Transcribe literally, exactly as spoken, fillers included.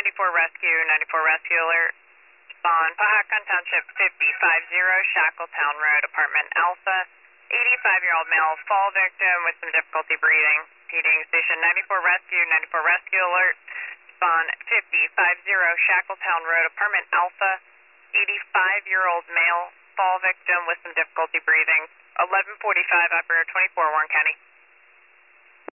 ninety-four Rescue, ninety-four Rescue Alert. Respond, Pahakan Township fifty-five zero, Shackletown Road, Apartment Alpha. eighty-five-year-old male fall victim with some difficulty breathing. Repeating, Station ninety-four Rescue, ninety-four Rescue Alert. Respond, fifty-five zero, Shackletown Road, Apartment Alpha. eighty-five-year-old male fall victim with some difficulty breathing. eleven forty-five, Operator twenty-four, Warren County.